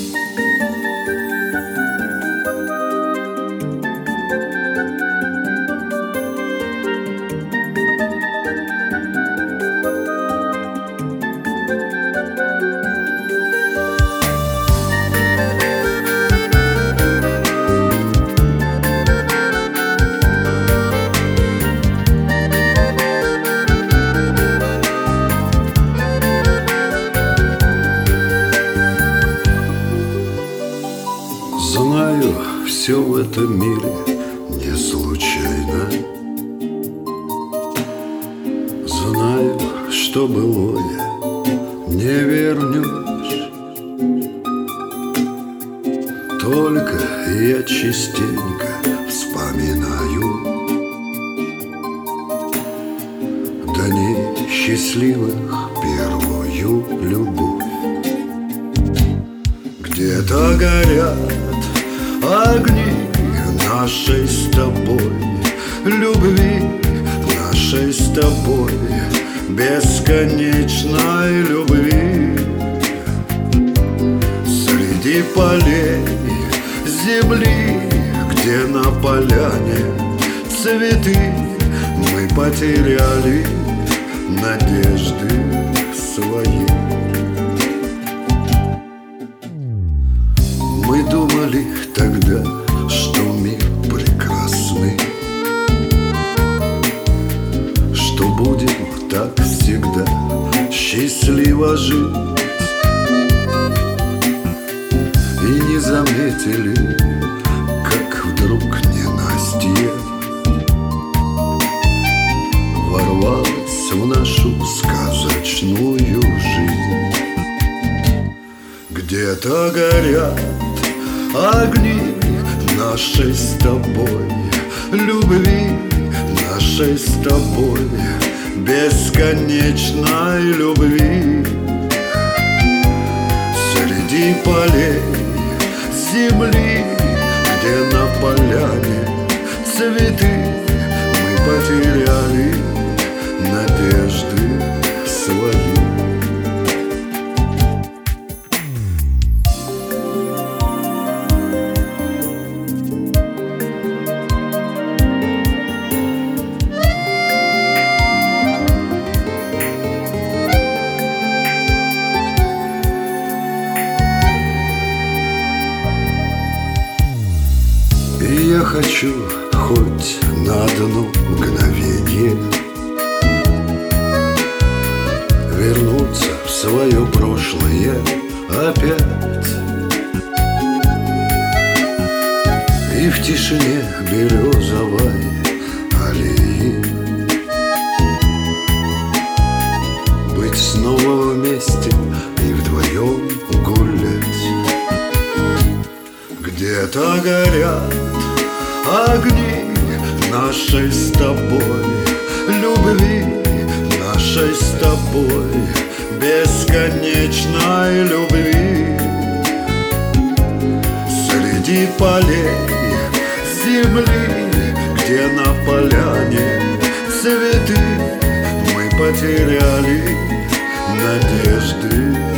Знаю, все в этом мире не случайно. Знаю, что былое не вернешь. Только я частенько вспоминаю дни счастливых, первую любовь. Где-то горят огни нашей с тобой любви, нашей с тобой бесконечной любви. Среди полей земли, где на поляне цветы, мы потеряли надежды свои. Мы думали тогда, что мир прекрасный, что будем так всегда счастливо жить. И не заметили, как вдруг ненастье ворвалось в нашу сказочную жизнь. Где-то горят огни нашей с тобой любви, нашей с тобой бесконечной любви. Среди полей земли, где на поляне цветы, мы потеряли надежды свои. И я хочу хоть на одно мгновение вернуться в свое прошлое опять. И в тишине березовой аллеи быть снова вместе и вдвоем гулять. Где-то горят огни нашей с тобой любви, нашей с тобой бесконечной любви. Среди полей земли, где на поляне цветы, мы потеряли надежды